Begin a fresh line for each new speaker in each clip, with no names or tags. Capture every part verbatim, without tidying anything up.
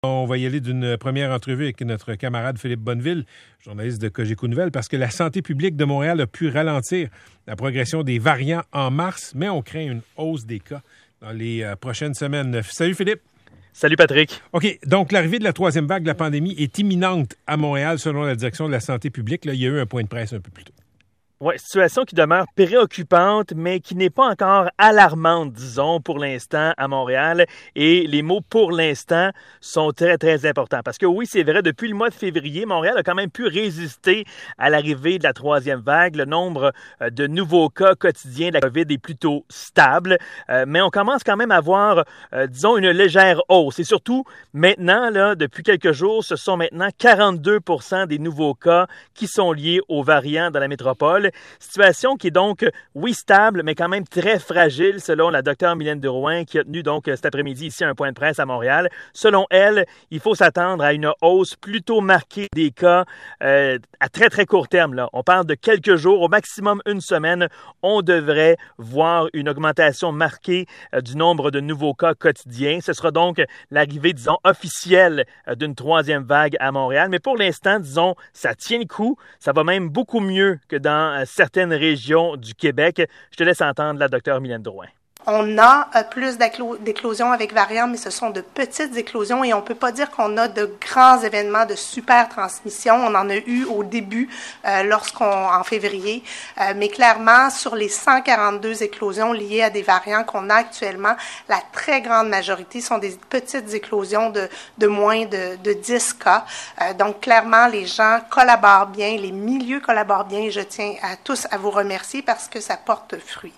On va y aller d'une première entrevue avec notre camarade Philippe Bonneville, journaliste de Cogeco Nouvelles, parce que la santé publique de Montréal a pu ralentir la progression des variants en mars, mais on craint une hausse des cas dans les euh, prochaines semaines. Salut Philippe.
Salut Patrick.
OK, donc l'arrivée de la troisième vague de la pandémie est imminente à Montréal selon la direction de la santé publique. Là, il y a eu un point de presse un peu plus tôt.
Oui, situation qui demeure préoccupante, mais qui n'est pas encore alarmante, disons, pour l'instant à Montréal. Et les mots « pour l'instant » sont très, très importants. Parce que oui, c'est vrai, depuis le mois de février, Montréal a quand même pu résister à l'arrivée de la troisième vague. Le nombre de nouveaux cas quotidiens de la COVID est plutôt stable. Euh, mais on commence quand même à voir, euh, disons, une légère hausse. Et surtout, maintenant, là, depuis quelques jours, ce sont maintenant quarante-deux pour cent des nouveaux cas qui sont liés aux variants dans la métropole. Situation qui est donc, oui, stable, mais quand même très fragile, selon la docteure Mylène Drouin, qui a tenu donc cet après-midi ici un point de presse à Montréal. Selon elle, il faut s'attendre à une hausse plutôt marquée des cas euh, à très, très court terme. Là. On parle de quelques jours, au maximum une semaine. On devrait voir une augmentation marquée euh, du nombre de nouveaux cas quotidiens. Ce sera donc l'arrivée, disons, officielle euh, d'une troisième vague à Montréal. Mais pour l'instant, disons, ça tient le coup. Ça va même beaucoup mieux que dans certaines régions du Québec. Je te laisse entendre la docteure Mylène Drouin.
On a euh, plus d'éclosions avec variants, mais ce sont de petites éclosions et on peut pas dire qu'on a de grands événements de super transmission. On en a eu au début, euh, lorsqu'on en février, euh, mais clairement sur les cent quarante-deux éclosions liées à des variants qu'on a actuellement, la très grande majorité sont des petites éclosions de, de moins de, de dix cas. Euh, donc clairement, les gens collaborent bien, les milieux collaborent bien et je tiens à tous à vous remercier parce que ça porte fruit.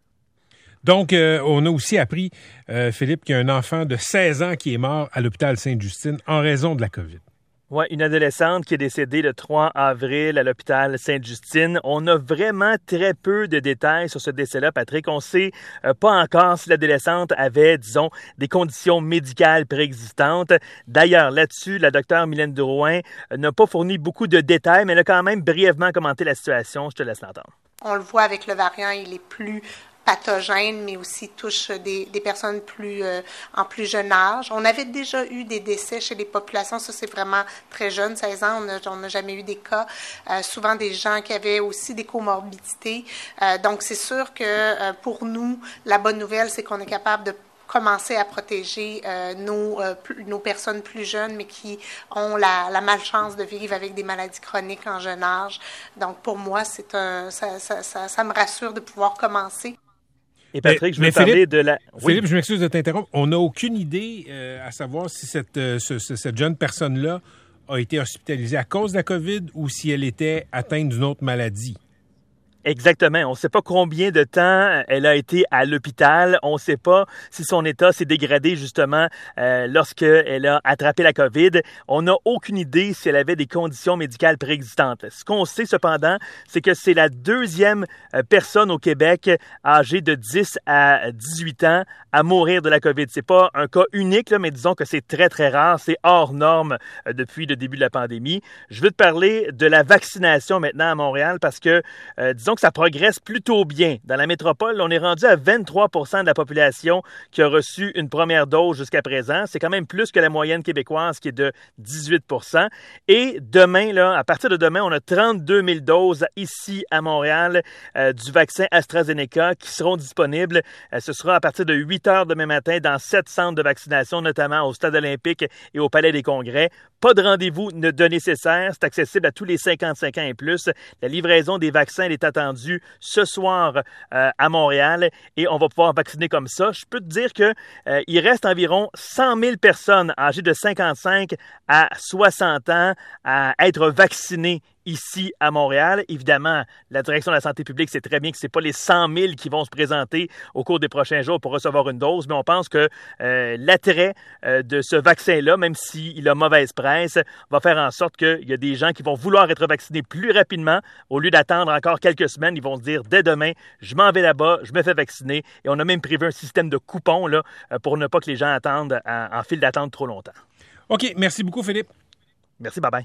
Donc, euh, on a aussi appris, euh, Philippe, qu'il y a un enfant de seize ans qui est mort à l'hôpital Sainte-Justine en raison de la COVID.
Oui, une adolescente qui est décédée le trois avril à l'hôpital Sainte-Justine. On a vraiment très peu de détails sur ce décès-là, Patrick. On ne sait euh, pas encore si l'adolescente avait, disons, des conditions médicales préexistantes. D'ailleurs, là-dessus, la docteure Mylène Drouin euh, n'a pas fourni beaucoup de détails, mais elle a quand même brièvement commenté la situation. Je te laisse l'entendre.
On le voit avec le variant, il est plus pathogène, mais aussi touche des, des personnes plus euh, en plus jeune âge. On avait déjà eu des décès chez les populations, ça c'est vraiment très jeune, seize ans, on n'a jamais eu des cas. Euh, souvent des gens qui avaient aussi des comorbidités. Euh, donc c'est sûr que euh, pour nous, la bonne nouvelle, c'est qu'on est capable de commencer à protéger euh, nos, euh, plus, nos personnes plus jeunes, mais qui ont la, la malchance de vivre avec des maladies chroniques en jeune âge. Donc pour moi, c'est un, ça, ça, ça, ça me rassure de pouvoir commencer.
Et Patrick, je veux
mais
parler
Philippe,
de la... Oui.
Philippe, je m'excuse de t'interrompre. On n'a aucune idée euh, à savoir si cette, euh, ce, cette jeune personne-là a été hospitalisée à cause de la COVID ou si elle était atteinte d'une autre maladie.
Exactement. On ne sait pas combien de temps elle a été à l'hôpital. On ne sait pas si son état s'est dégradé justement euh, lorsqu'elle a attrapé la COVID. On n'a aucune idée si elle avait des conditions médicales préexistantes. Ce qu'on sait cependant, c'est que c'est la deuxième euh, personne au Québec âgée de dix à dix-huit ans à mourir de la COVID. C'est pas un cas unique, là, mais disons que c'est très, très rare. C'est hors norme euh, depuis le début de la pandémie. Je veux te parler de la vaccination maintenant à Montréal parce que, euh, disons que ça progresse plutôt bien. Dans la métropole, on est rendu à vingt-trois pour cent de la population qui a reçu une première dose jusqu'à présent. C'est quand même plus que la moyenne québécoise qui est de dix-huit pour cent. Et demain, là, à partir de demain, on a trente-deux mille doses ici à Montréal euh, du vaccin AstraZeneca qui seront disponibles. Euh, ce sera à partir de huit heures demain matin dans sept centres de vaccination, notamment au Stade olympique et au Palais des Congrès. Pas de rendez-vous de nécessaire. C'est accessible à tous les cinquante-cinq ans et plus. La livraison des vaccins elle est attendue ce soir euh, à Montréal et on va pouvoir vacciner comme ça. Je peux te dire que euh, il reste environ cent mille personnes âgées de cinquante-cinq à soixante ans à être vaccinées ici à Montréal. Évidemment, la direction de la santé publique sait très bien que ce n'est pas les cent mille qui vont se présenter au cours des prochains jours pour recevoir une dose, mais on pense que euh, l'attrait euh, de ce vaccin-là, même s'il a mauvaise presse, va faire en sorte qu'il y a des gens qui vont vouloir être vaccinés plus rapidement. Au lieu d'attendre encore quelques semaines, ils vont se dire dès demain, je m'en vais là-bas, je me fais vacciner. Et on a même prévu un système de coupons là, pour ne pas que les gens attendent en, en file d'attente trop longtemps.
OK, merci beaucoup Philippe.
Merci, bye-bye.